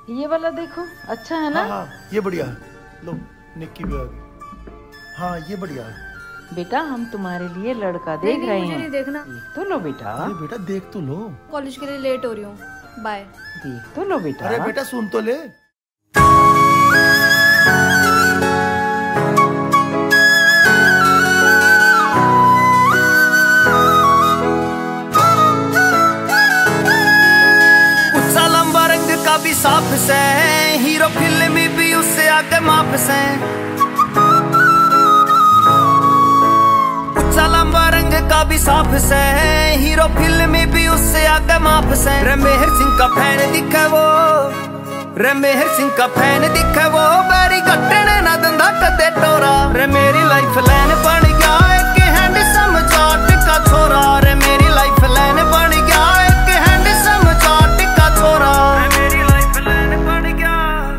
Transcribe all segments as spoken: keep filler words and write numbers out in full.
ये वाला देखो, अच्छा है ना? हाँ हाँ ये बढ़िया है। लो निक्की भी आ गई। हाँ ये बढ़िया है। बेटा हम तुम्हारे लिए लड़का नहीं देख नहीं रहे मुझे हैं। नहीं देखना। देख तो लो बेटा, अरे बेटा देख तो लो। कॉलेज के लिए लेट हो रही हूँ, बाय। देख तो लो बेटा। अरे बेटा सुन तो ले। उच्चा लंबा रंग का भी साफ से, हीरो फिल्म भी उससे आगे माफ से। उच्चा लंबा रंग का भी साफ से, हीरो फिल्म भी उससे आगे माफ से। रे मेहर सिंह का फैन दिखे वो, रे मेहर सिंह का फैन दिखे वो, बैरी कट्टने ना दंदा कदे टोरा। रे मेरी लाइफ लाइन बन गया एक हैंडसम जाट का छोरा। रे मेरी लाइफ लाइन बन गया एक हैंडसम जाट का छोरा। रे मेरी लाइफ लाइन बन गया।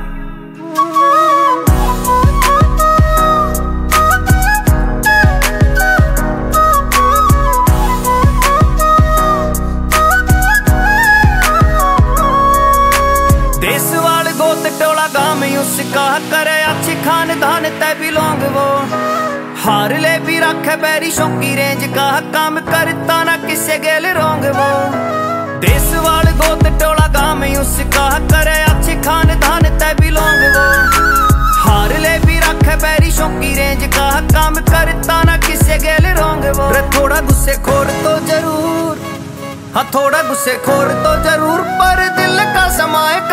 देसवाल गोत टोला गांव उसका करे अच्छी खानदान तय बिलोंग वो। हार ले भी रखे बैरी शौकी रेंज का काम करता ना किसे गेल रोंग वो। देसवाल गोत टोला गांव उसका करे अच्छी खानदान तय बिलोंग वो। हार ले भी रखे बैरी शौकी रेंज का काम करता ना किसे गेल रोंग वो। रे थोड़ा गुस्से खोर तो जरूर, हाँ थोड़ा गुस्से खोर तो जरूर, पर दिल का समाए